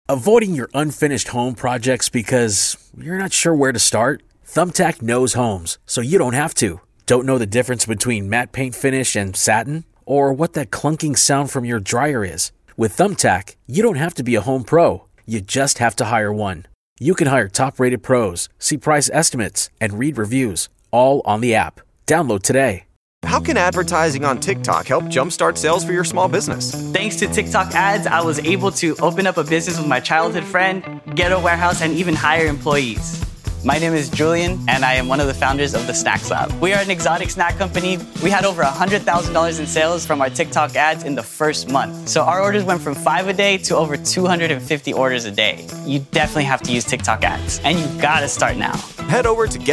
Avoiding your unfinished home projects because you're not sure where to start? Thumbtack knows homes, so you don't have to. Don't know the difference between matte paint finish and satin? Or what that clunking sound from your dryer is? With Thumbtack, you don't have to be a home pro. You just have to hire one. You can hire top-rated pros, see price estimates, and read reviews, all on the app. Download today. How can advertising on TikTok help jumpstart sales for your small business? Thanks to TikTok ads, I was able to open up a business with my childhood friend, get a warehouse, and even hire employees. My name is Julian, and I am one of the founders of the Snacks Lab. We are an exotic snack company. We had over $100,000 in sales from our TikTok ads in the first month. So our orders went from 5 a day to over 250 orders a day. You definitely have to use TikTok ads, and you gotta start now. Head over to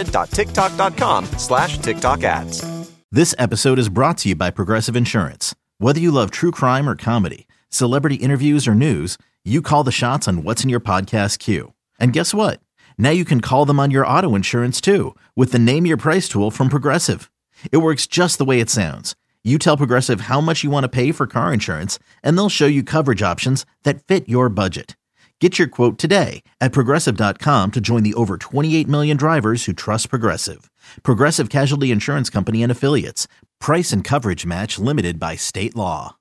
getstarted.tiktok.com/TikTok ads. This episode is brought to you by Progressive Insurance. Whether you love true crime or comedy, celebrity interviews or news, you call the shots on what's in your podcast queue. And guess what? Now you can call them on your auto insurance too with the Name Your Price tool from Progressive. It works just the way it sounds. You tell Progressive how much you want to pay for car insurance, and they'll show you coverage options that fit your budget. Get your quote today at Progressive.com to join the over 28 million drivers who trust Progressive. Progressive Casualty Insurance Company and Affiliates. Price and coverage match limited by state law.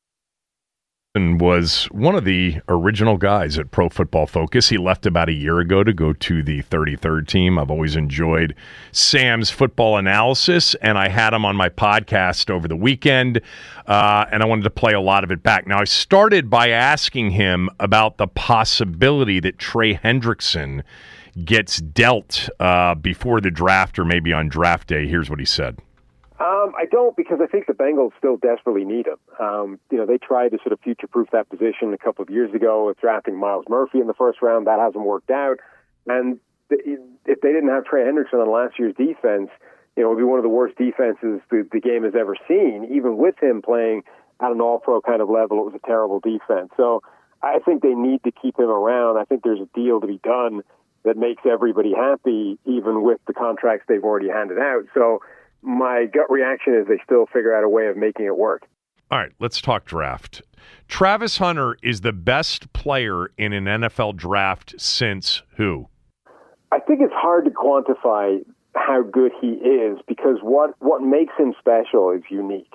And was one of the original guys at Pro Football Focus. He left about a year ago to go to the 33rd team. I've always enjoyed Sam's football analysis, and I had him on my podcast over the weekend, and I wanted to play a lot of it back. Now, I started by asking him about the possibility that Trey Hendrickson gets dealt before the draft or maybe on draft day. Here's what he said. I don't, because I think the Bengals still desperately need him. They tried to sort of future-proof that position a couple of years ago with drafting Myles Murphy in the first round. That hasn't worked out. And if they didn't have Trey Hendrickson on last year's defense, it would be one of the worst defenses the game has ever seen. Even with him playing at an all-pro kind of level, it was a terrible defense. So I think they need to keep him around. I think there's a deal to be done that makes everybody happy, even with the contracts they've already handed out. So my gut reaction is they still figure out a way of making it work. All right, let's talk draft. Travis Hunter is the best player in an NFL draft since who? I think it's hard to quantify how good he is because what makes him special is unique.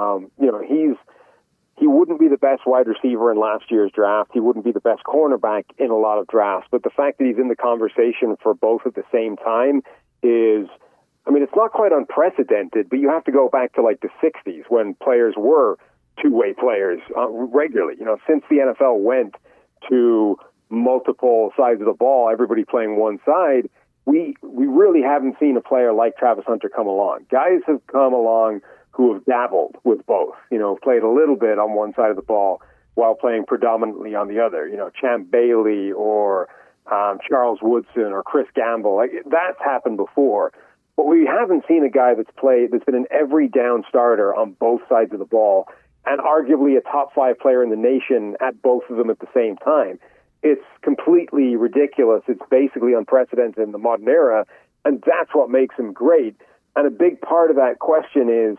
He wouldn't be the best wide receiver in last year's draft. He wouldn't be the best cornerback in a lot of drafts. But the fact that he's in the conversation for both at the same time is, it's not quite unprecedented, but you have to go back to like the 60s when players were two-way players regularly. Since the NFL went to multiple sides of the ball, everybody playing one side, we really haven't seen a player like Travis Hunter come along. Guys have come along who have dabbled with both, played a little bit on one side of the ball while playing predominantly on the other. Champ Bailey or Charles Woodson or Chris Gamble. That's happened before. But we haven't seen a guy that's been an every down starter on both sides of the ball and arguably a top 5 player in the nation at both of them at the same time. It's completely ridiculous. It's basically unprecedented in the modern era, and that's what makes him great. And a big part of that question is,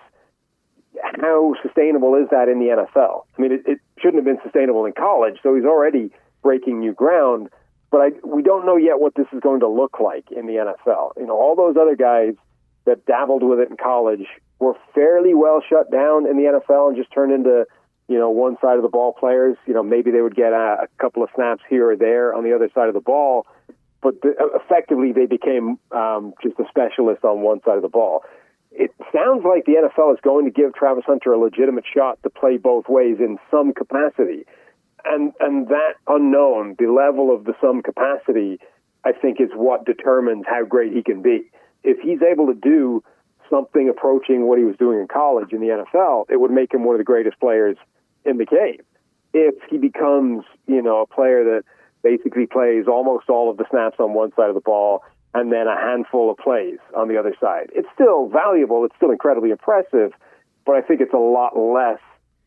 how sustainable is that in the NFL? It shouldn't have been sustainable in college, so he's already breaking new ground. But we don't know yet what this is going to look like in the NFL. All those other guys that dabbled with it in college were fairly well shut down in the NFL and just turned into, one side of the ball players. Maybe they would get a couple of snaps here or there on the other side of the ball. But effectively, they became just a specialist on one side of the ball. It sounds like the NFL is going to give Travis Hunter a legitimate shot to play both ways in some capacity. And that unknown, the level of the some capacity, I think is what determines how great he can be. If he's able to do something approaching what he was doing in college in the NFL, it would make him one of the greatest players in the game. If he becomes, a player that basically plays almost all of the snaps on one side of the ball and then a handful of plays on the other side, it's still valuable. It's still incredibly impressive, but I think it's a lot less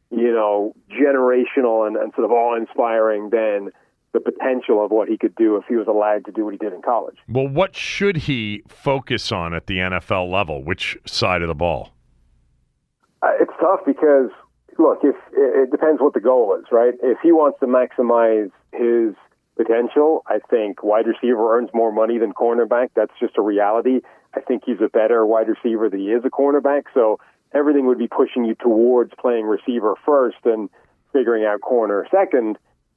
generational and sort of awe-inspiring than the potential of what he could do if he was allowed to do what he did in college. Well, what should he focus on at the NFL level? Which side of the ball? It's tough because, look, if it depends what the goal is, right? If he wants to maximize his potential. I think wide receiver earns more money than cornerback. That's just a reality. I think he's a better wide receiver than he is a cornerback. So everything would be pushing you towards playing receiver first and figuring out corner second.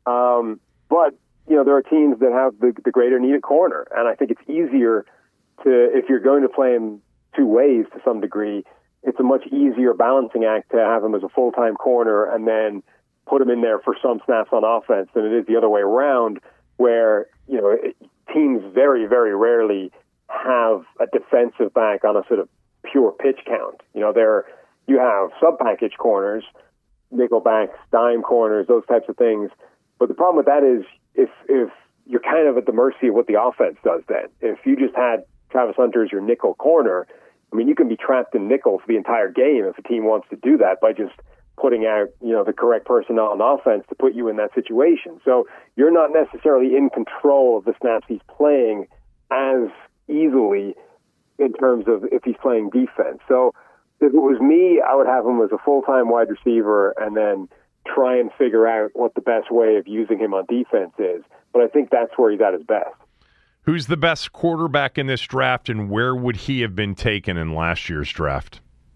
But, there are teams that have the greater need at corner. And I think it's easier if you're going to play him two ways to some degree, it's a much easier balancing act to have him as a full-time corner and then put him in there for some snaps on offense than it is the other way around, where, teams very, very rarely have a defensive back on a sort of pure pitch count. You have sub-package corners, nickel backs, dime corners, those types of things. But the problem with that is if you're kind of at the mercy of what the offense does then. If you just had Travis Hunter as your nickel corner, you can be trapped in nickel for the entire game if a team wants to do that by just putting out, the correct personnel on offense to put you in that situation. So you're not necessarily in control of the snaps he's playing as easily in terms of if he's playing defense. So if it was me, I would have him as a full-time wide receiver and then try and figure out what the best way of using him on defense is. But I think that's where he's at his best. Who's the best quarterback in this draft, and where would he have been taken in last year's draft?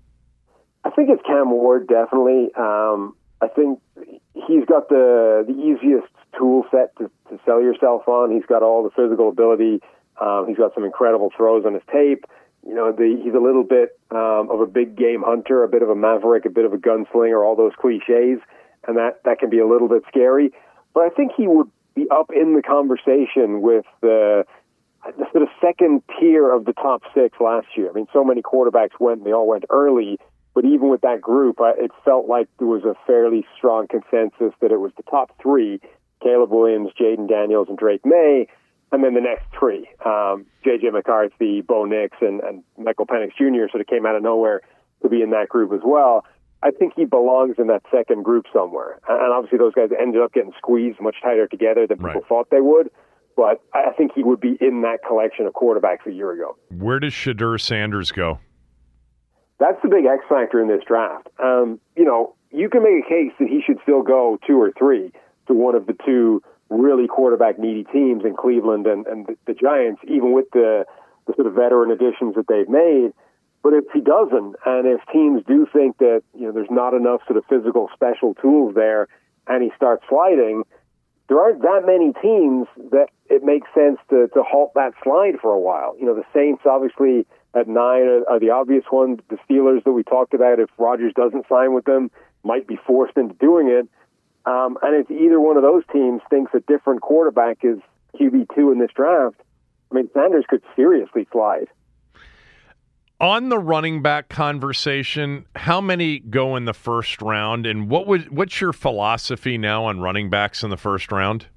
I think it's Cam Ward, definitely. I think he's got the easiest tool set to sell yourself on. He's got all the physical ability. He's got some incredible throws on his tape. He's a little bit of a big game hunter, a bit of a maverick, a bit of a gunslinger, all those cliches, and that can be a little bit scary. But I think he would be up in the conversation with the sort of second tier of the top six last year. So many quarterbacks they all went early, but even with that group, it felt like there was a fairly strong consensus that it was the top three, Caleb Williams, Jaden Daniels, and Drake May, and then the next three, J.J. McCarthy, Bo Nix, and Michael Penix Jr. sort of came out of nowhere to be in that group as well. I think he belongs in that second group somewhere. And obviously those guys ended up getting squeezed much tighter together than people thought they would. But I think he would be in that collection of quarterbacks a year ago. Where does Shedeur Sanders go? That's the big X factor in this draft. You can make a case that he should still go 2 or 3 to one of the two really quarterback-needy teams in Cleveland and the Giants, even with the sort of veteran additions that they've made. But if he doesn't, and if teams do think that there's not enough sort of physical special tools there, and he starts sliding, there aren't that many teams that it makes sense to halt that slide for a while. The Saints, obviously, at 9 are the obvious one. The Steelers that we talked about, if Rodgers doesn't sign with them, might be forced into doing it. And if either one of those teams thinks a different quarterback is QB2 in this draft, Sanders could seriously slide. On the running back conversation, how many go in the first round, and what's your philosophy now on running backs in the first round?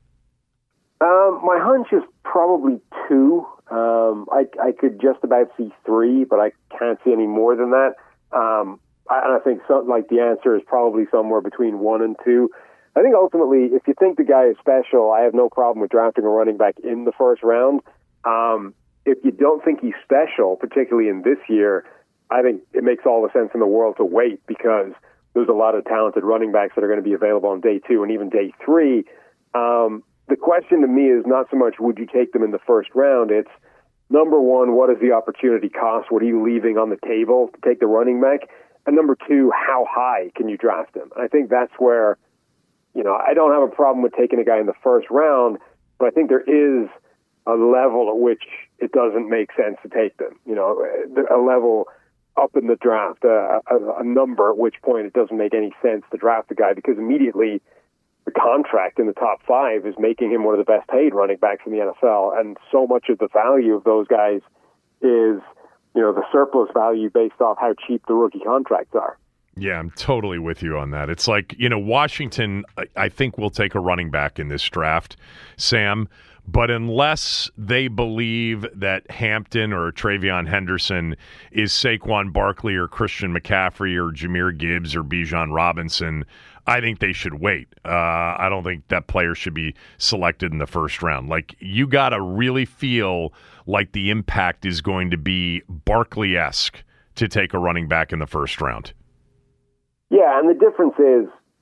My hunch is probably 2. I could just about see 3, but I can't see any more than that. And I think something like the answer is probably somewhere between 1 and 2. I think ultimately, if you think the guy is special, I have no problem with drafting a running back in the first round. If you don't think he's special, particularly in this year, I think it makes all the sense in the world to wait, because there's a lot of talented running backs that are going to be available on day 2 and even day 3. The question to me is not so much would you take them in the first round, it's number 1, what is the opportunity cost? What are you leaving on the table to take the running back? And number 2, how high can you draft him? And I think that's where, I don't have a problem with taking a guy in the first round, but I think there is a level at which it doesn't make sense to take them. A level up in the draft, a number at which point it doesn't make any sense to draft the guy, because immediately the contract in the top 5 is making him one of the best paid running backs in the NFL. And so much of the value of those guys is, the surplus value based off how cheap the rookie contracts are. Yeah, I'm totally with you on that. It's like, Washington, I think, will take a running back in this draft, Sam. But unless they believe that Hampton or Travion Henderson is Saquon Barkley or Christian McCaffrey or Jahmyr Gibbs or Bijan Robinson, I think they should wait. I don't think that player should be selected in the first round. Like, you got to really feel like the impact is going to be Barkley-esque to take a running back in the first round. Yeah, and the difference is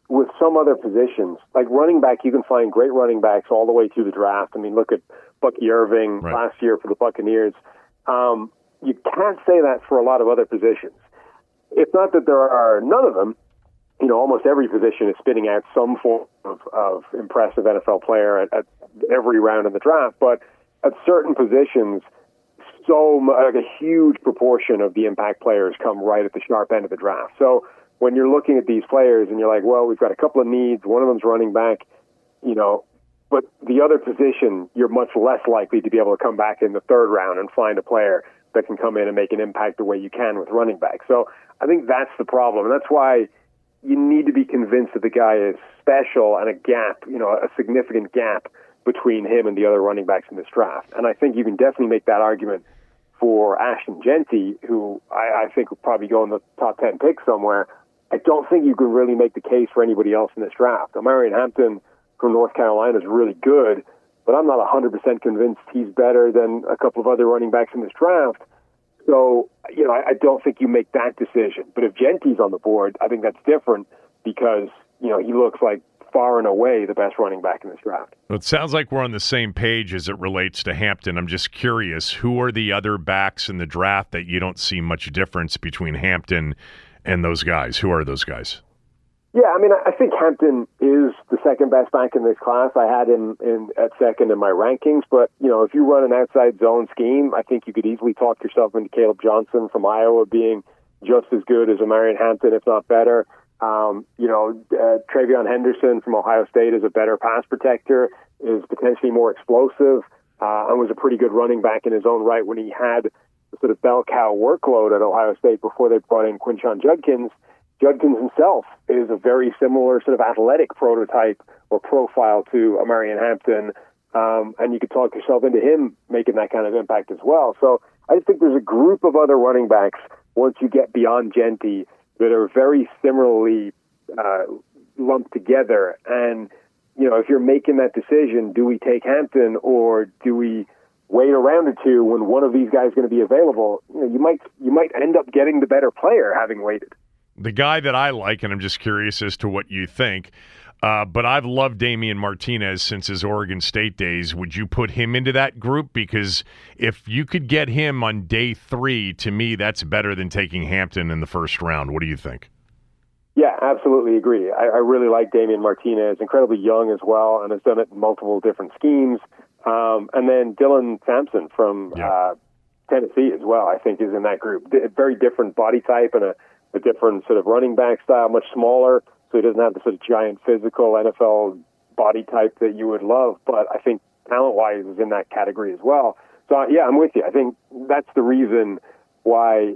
with some other positions, like running back, you can find great running backs all the way through the draft. I mean, look at Bucky Irving last year for the Buccaneers. You can't say that for a lot of other positions. It's not that there are none of them. Almost every position is spitting out some form of impressive NFL player at every round in the draft. But at certain positions, like a huge proportion of the impact players come right at the sharp end of the draft. So when you're looking at these players and you're like, well, we've got a couple of needs, one of them's running back, but the other position, you're much less likely to be able to come back in the third round and find a player that can come in and make an impact the way you can with running back. So I think that's the problem. And that's why you need to be convinced that the guy is special and a gap, a significant gap between him and the other running backs in this draft. And I think you can definitely make that argument for Ashton Jeanty, who I think will probably go in the top 10 pick somewhere. I don't think you can really make the case for anybody else in this draft. Omarion Hampton from North Carolina is really good, but I'm not 100% convinced he's better than a couple of other running backs in this draft. So, I don't think you make that decision. But if Jeanty's on the board, I think that's different because, he looks like far and away the best running back in this draft. Well, it sounds like we're on the same page as it relates to Hampton. I'm just curious, who are the other backs in the draft that you don't see much difference between Hampton and those guys? Who are those guys? Yeah, I think Hampton is the second best back in this class. I had him at second in my rankings, but, if you run an outside zone scheme, I think you could easily talk yourself into Caleb Johnson from Iowa being just as good as Omarion Hampton, if not better. Travion Henderson from Ohio State is a better pass protector, is potentially more explosive, and was a pretty good running back in his own right when he had the sort of bell cow workload at Ohio State before they brought in Quinshon Judkins. Judkins himself is a very similar sort of athletic prototype or profile to Omarion Hampton, and you could talk yourself into him making that kind of impact as well. So I just think there's a group of other running backs once you get beyond Jeanty that are very similarly lumped together. And, if you're making that decision, do we take Hampton or do we wait a round or two when one of these guys is going to be available? You might end up getting the better player having waited. The guy that I like, and I'm just curious as to what you think, but I've loved Damian Martinez since his Oregon State days. Would you put him into that group? Because if you could get him on day 3, to me, that's better than taking Hampton in the first round. What do you think? Yeah, absolutely agree. I really like Damian Martinez, incredibly young as well, and has done it in multiple different schemes. And then Dylan Sampson from Tennessee as well, I think, is in that group. Very different body type and a different sort of running back style, much smaller, so he doesn't have the sort of giant physical NFL body type that you would love, but I think talent-wise is in that category as well. So, yeah, I'm with you. I think that's the reason why,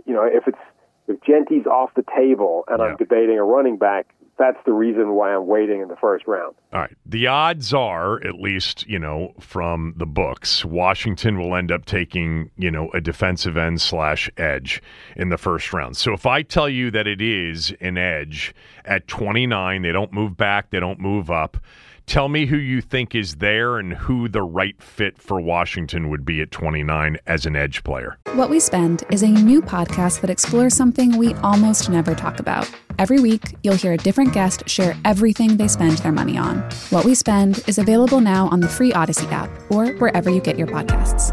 if Jeanty's off the table and I'm debating a running back, that's the reason why I'm waiting in the first round. All right. The odds are, at least, from the books, Washington will end up taking, a defensive end / edge in the first round. So if I tell you that it is an edge at 29, they don't move back, they don't move up, tell me who you think is there and who the right fit for Washington would be at 29 as an edge player. What We Spend is a new podcast that explores something we almost never talk about. Every week, you'll hear a different guest share everything they spend their money on. What We Spend is available now on the free Odyssey app or wherever you get your podcasts.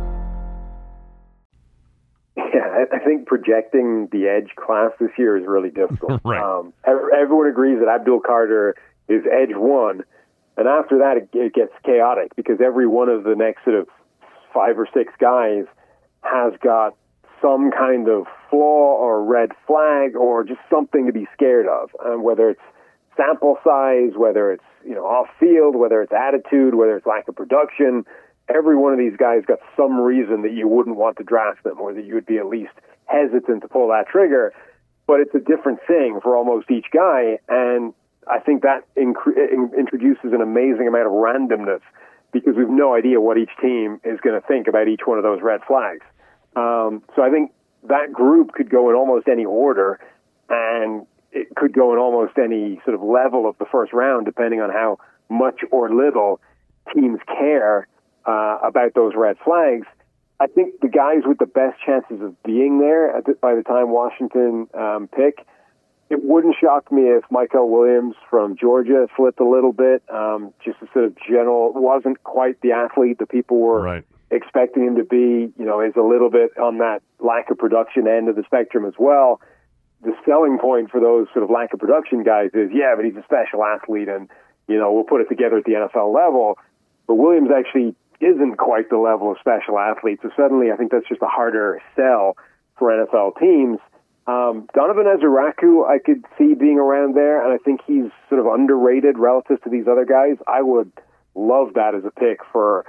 Yeah, I think projecting the edge class this year is really difficult. Right. Everyone agrees that Abdul Carter is edge 1. And after that, it gets chaotic because every one of the next sort of 5 or 6 guys has got some kind of flaw or red flag or just something to be scared of. Whether it's sample size, whether it's off field, whether it's attitude, whether it's lack of production, every one of these guys got some reason that you wouldn't want to draft them or that you would be at least hesitant to pull that trigger. But it's a different thing for almost each guy, and I think that introduces an amazing amount of randomness because we've no idea what each team is going to think about each one of those red flags. So I think that group could go in almost any order, and it could go in almost any sort of level of the first round, depending on how much or little teams care about those red flags. I think the guys with the best chances of being there by the time Washington pick It wouldn't shock me if Michael Williams from Georgia slipped a little bit. Just a sort of general, wasn't quite the athlete that people were expecting him to be. Is a little bit on that lack of production end of the spectrum as well. The selling point for those sort of lack of production guys is, but he's a special athlete and, we'll put it together at the NFL level. But Williams actually isn't quite the level of special athlete. So suddenly I think that's just a harder sell for NFL teams. Donovan Ezeraku, I could see being around there, and I think he's sort of underrated relative to these other guys. I would love that as a pick for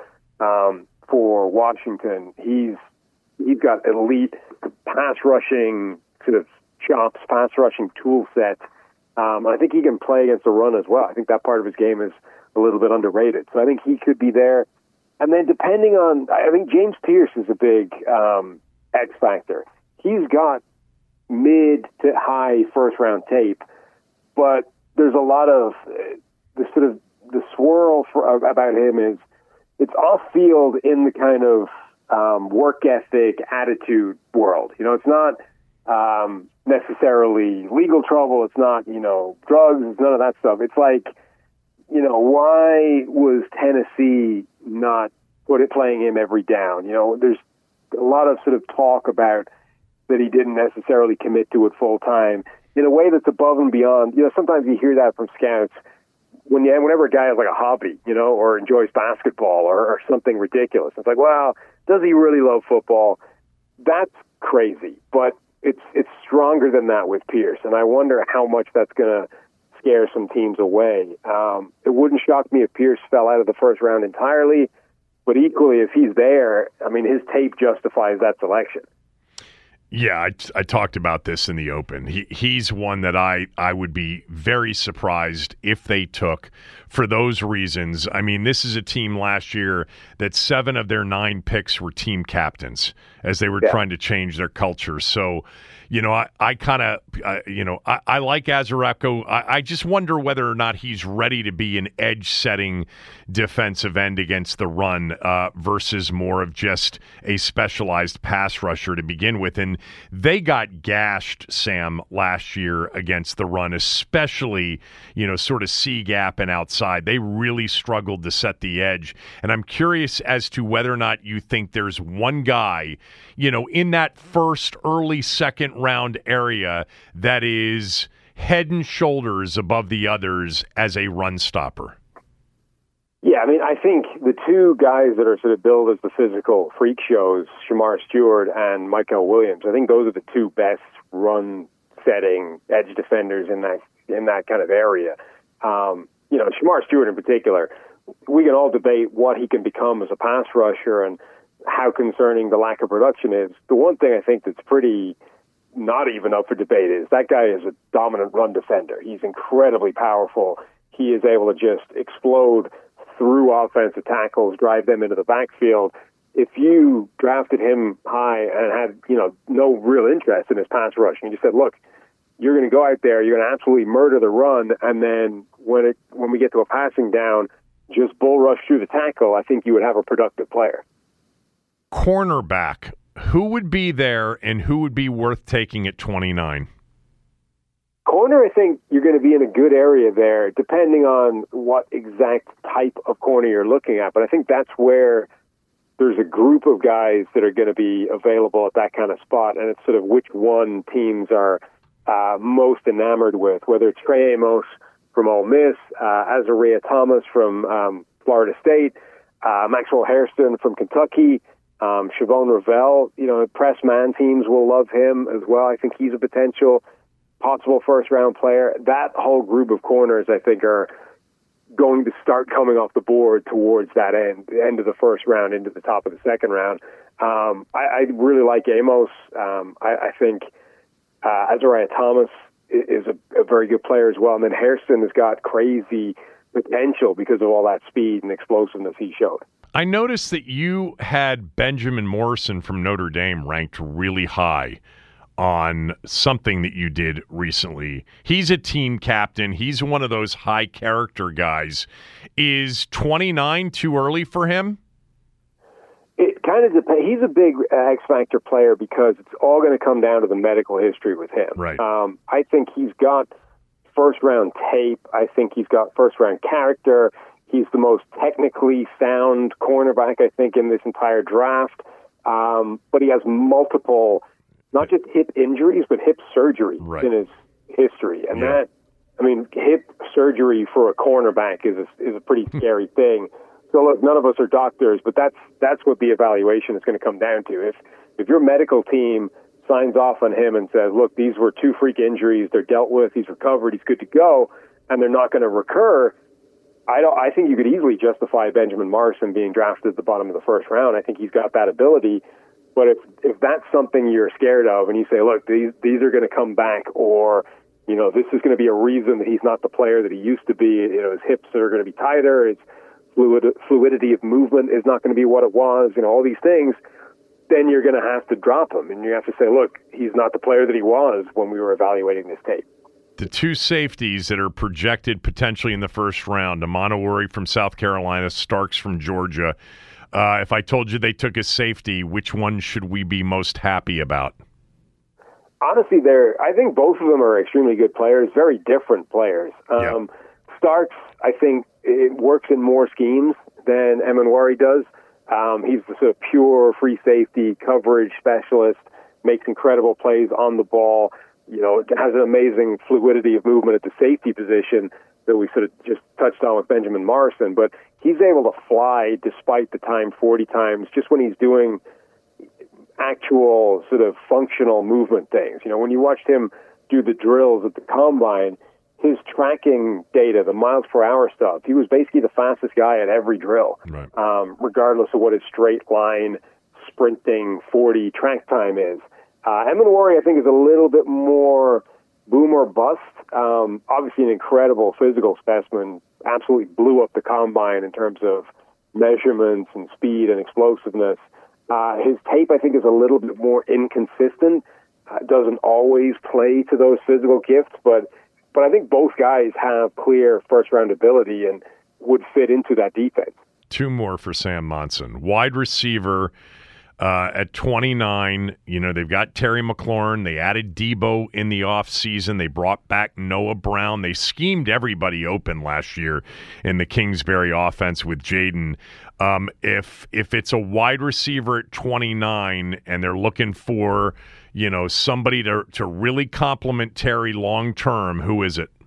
Washington. He's got elite pass rushing sort of chops, pass rushing tool set. I think he can play against the run as well. I think that part of his game is a little bit underrated. So I think he could be there. And then depending on, I think James Pierce is a big X factor. He's got mid to high first round tape, but there's a lot of the swirl about him is it's off field in the kind of work ethic attitude world. It's not necessarily legal trouble. It's not, drugs. It's none of that stuff. It's like, why was Tennessee not playing him every down? There's a lot of sort of talk about that he didn't necessarily commit to it full time in a way that's above and beyond. Sometimes you hear that from scouts whenever a guy has like a hobby, or enjoys basketball or something ridiculous. It's like, well, does he really love football? That's crazy, but it's stronger than that with Pierce, and I wonder how much that's going to scare some teams away. It wouldn't shock me if Pierce fell out of the first round entirely, but equally, if he's there, I mean, his tape justifies that selection. Yeah, I talked about this in the open. He's one that I would be very surprised if they took for those reasons. I mean, this is a team last year that 7 of their 9 picks were team captains as they were trying to change their culture. So, I kind of, I like Ezeraku. I just wonder whether or not he's ready to be an edge-setting defensive end against the run versus more of just a specialized pass rusher to begin with. And they got gashed, Sam, last year against the run, especially, sort of C-gap and outside. They really struggled to set the edge. And I'm curious as to whether or not you think there's one guy, in that first, early second round area that is head and shoulders above the others as a run stopper. Yeah, I mean, I think the two guys that are sort of billed as the physical freak shows, Shamar Stewart and Michael Williams, I think those are the two best run-setting edge defenders in that kind of area. Shamar Stewart in particular, we can all debate what he can become as a pass rusher and how concerning the lack of production is. The one thing I think that's pretty not even up for debate is that guy is a dominant run defender. He's incredibly powerful. He is able to just explode through offensive tackles, drive them into the backfield. If you drafted him high and had, no real interest in his pass rushing, you just said, look, you're going to go out there, you're going to absolutely murder the run, and then when we get to a passing down, just bull rush through the tackle, I think you would have a productive player. Cornerback, who would be there and who would be worth taking at 29? Corner, I think you're going to be in a good area there, depending on what exact type of corner you're looking at. But I think that's where there's a group of guys that are going to be available at that kind of spot, and it's sort of which one teams are most enamored with, whether it's Trey Amos from Ole Miss, Azariah Thomas from Florida State, Maxwell Hairston from Kentucky, Shavon Ravel. Press man teams will love him as well. I think he's a potential possible first-round player. That whole group of corners, I think, are going to start coming off the board towards that end of the first round into the top of the second round. I really like Amos. I think Azariah Thomas is a very good player as well. And then Hairston has got crazy potential because of all that speed and explosiveness he showed. I noticed that you had Benjamin Morrison from Notre Dame ranked really high on something that you did recently. He's a team captain. He's one of those high character guys. Is 29 too early for him? kind of depends. He's a big X Factor player because it's all going to come down to the medical history with him. Right. I think he's got first-round tape. I think he's got first-round character. He's the most technically sound cornerback, I think, in this entire draft. But he has multiple, not just hip injuries, but hip surgery in his history. And hip surgery for a cornerback is a pretty scary thing. So look, none of us are doctors, but that's what the evaluation is going to come down to. If your medical team signs off on him and says, look, these were 2 freak injuries, they're dealt with, he's recovered, he's good to go, and they're not going to recur, I think you could easily justify Benjamin Morrison being drafted at the bottom of the first round. I think he's got that ability. But if that's something you're scared of and you say, look, these are going to come back, or this is going to be a reason that he's not the player that he used to be, his hips are going to be tighter, his fluidity of movement is not going to be what it was, all these things, then you're going to have to drop him. And you have to say, look, he's not the player that he was when we were evaluating this tape. The 2 safeties that are projected potentially in the first round, Amanawari from South Carolina, Starks from Georgia. If I told you they took a safety, which one should we be most happy about? Honestly, I think both of them are extremely good players, very different players. Starks, I think, it works in more schemes than Amanawari does. He's the sort of pure free safety coverage specialist, makes incredible plays on the ball, has an amazing fluidity of movement at the safety position that we sort of just touched on with Benjamin Morrison. But he's able to fly despite the time 40 times, just when he's doing actual sort of functional movement things. When you watched him do the drills at the combine, his tracking data, the miles per hour stuff, he was basically the fastest guy at every drill, regardless of what his straight line sprinting 40 track time is. Amanawari, I think, is a little bit more boom or bust. Obviously an incredible physical specimen, absolutely blew up the combine in terms of measurements and speed and explosiveness. His tape, I think, is a little bit more inconsistent. Doesn't always play to those physical gifts, but I think both guys have clear first-round ability and would fit into that defense. 2 more for Sam Monson. Wide receiver at 29. They've got Terry McLaurin. They added Debo in the offseason. They brought back Noah Brown. They schemed everybody open last year in the Kingsbury offense with Jaden. If it's a wide receiver at 29 and they're looking for somebody to really complement Terry long term, who is it?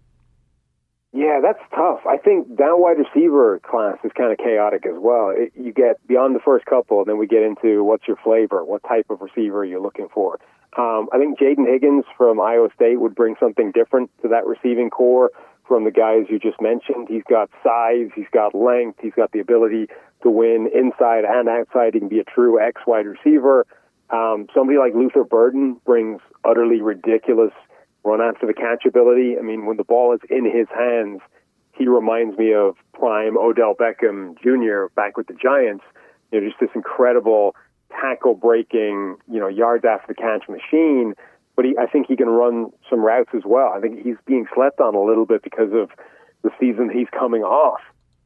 Yeah, that's tough. I think that wide receiver class is kind of chaotic as well. You get beyond the first couple, and then we get into what's your flavor, what type of receiver you're looking for. I think Jaden Higgins from Iowa State would bring something different to that receiving core from the guys you just mentioned. He's got size, he's got length, he's got the ability to win inside and outside. He can be a true X wide receiver. Somebody like Luther Burden brings utterly ridiculous run after the catch ability. I mean, when the ball is in his hands, he reminds me of prime Odell Beckham Jr. back with the Giants. Just this incredible tackle breaking, yards after the catch machine. But I think he can run some routes as well. I think he's being slept on a little bit because of the season he's coming off.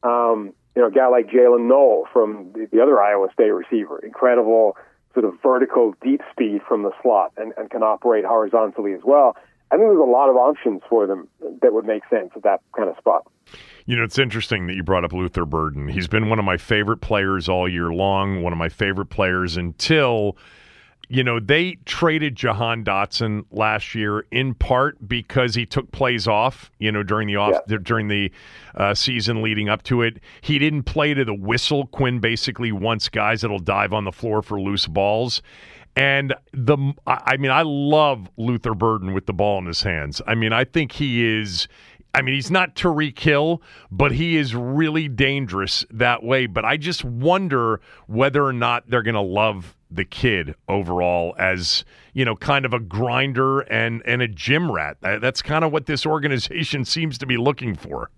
A guy like Jalen Noel from the other Iowa State receiver, incredible sort of vertical deep speed from the slot and can operate horizontally as well. I think there's a lot of options for them that would make sense at that kind of spot. It's interesting that you brought up Luther Burden. He's been one of my favorite players all year long, one of my favorite players until, they traded Jahan Dotson last year in part because he took plays off, during the season leading up to it. He didn't play to the whistle. Quinn basically wants guys that'll dive on the floor for loose balls. And I love Luther Burden with the ball in his hands. I think he is. He's not Tyreek Hill, but he is really dangerous that way. But I just wonder whether or not they're going to love the kid overall as, kind of a grinder and a gym rat. That's kind of what this organization seems to be looking for.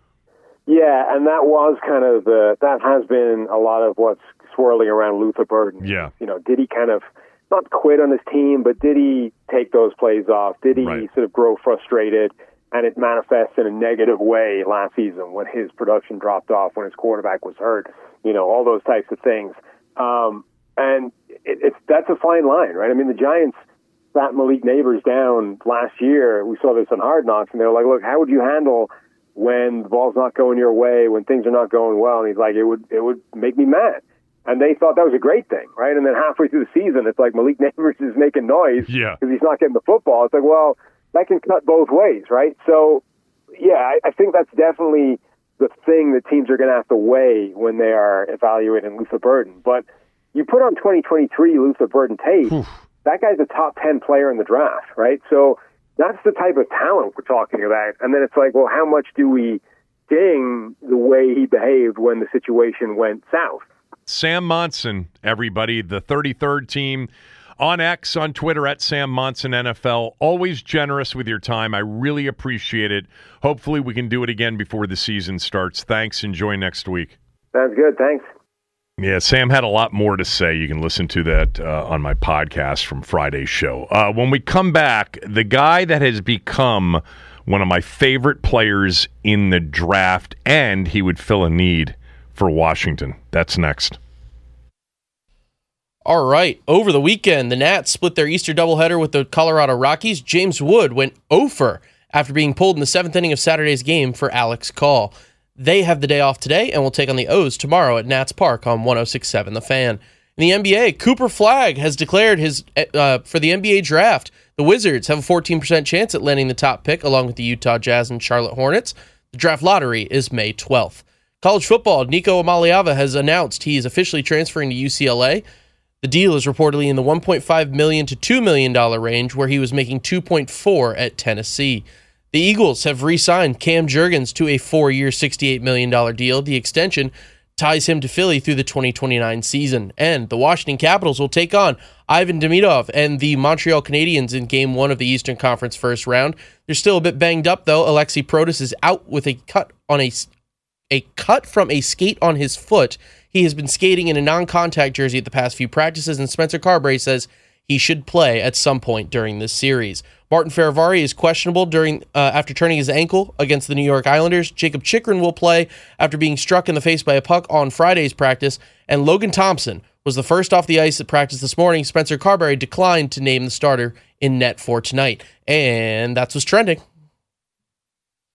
Yeah, and that was kind of that has been a lot of what's swirling around Luther Burden. Yeah. Did he kind of not quit on his team, but did he take those plays off? Did he sort of grow frustrated? And it manifests in a negative way last season when his production dropped off, when his quarterback was hurt, all those types of things. And that's a fine line, right? I mean, the Giants sat Malik Neighbors down last year. We saw this on Hard Knocks, and they were like, look, how would you handle when the ball's not going your way, when things are not going well? And he's like, it would make me mad. And they thought that was a great thing, right? And then halfway through the season, it's like Malik Neighbors is making noise because he's not getting the football. It's like, well, that can cut both ways, right? So, yeah, I think that's definitely the thing that teams are going to have to weigh when they are evaluating Luther Burden. But you put on 2023 Luther Burden tape, that guy's a top 10 player in the draft, right? So that's the type of talent we're talking about. And then it's like, well, how much do we ding the way he behaved when the situation went south? Sam Monson, everybody, the 33rd team on X, on Twitter, at Sam Monson NFL. Always generous with your time. I really appreciate it. Hopefully we can do it again before the season starts. Thanks. Enjoy next week. Sounds good. Thanks. Yeah, Sam had a lot more to say. You can listen to that on my podcast from Friday's show. When we come back, the guy that has become one of my favorite players in the draft, and he would fill a need for Washington. That's next. All right. Over the weekend, the Nats split their Easter doubleheader with the Colorado Rockies. James Wood went 0 after being pulled in the 7th inning of Saturday's game for Alex Call. They have the day off today and will take on the O's tomorrow at Nats Park on 106.7 The Fan. In the NBA, Cooper Flagg has declared his for the NBA draft. The Wizards have a 14% chance at landing the top pick along with the Utah Jazz and Charlotte Hornets. The draft lottery is May 12th. College football, Nico Amaliava has announced he is officially transferring to UCLA. The deal is reportedly in the $1.5 million to $2 million range, where he was making $2.4 at Tennessee. The Eagles have re-signed Cam Jurgens to a 4-year, $68 million deal. The extension ties him to Philly through the 2029 season. And the Washington Capitals will take on Ivan Demidov and the Montreal Canadiens in Game 1 of the Eastern Conference first round. They're still a bit banged up, though. Alexi Protas is out with a cut from a skate on his foot. He has been skating in a non-contact jersey at the past few practices, and Spencer Carberry says he should play at some point during this series. Martin Feravari is questionable after turning his ankle against the New York Islanders. Jacob Chikrin will play after being struck in the face by a puck on Friday's practice, and Logan Thompson was the first off the ice at practice this morning. Spencer Carberry declined to name the starter in net for tonight. And that's what's trending.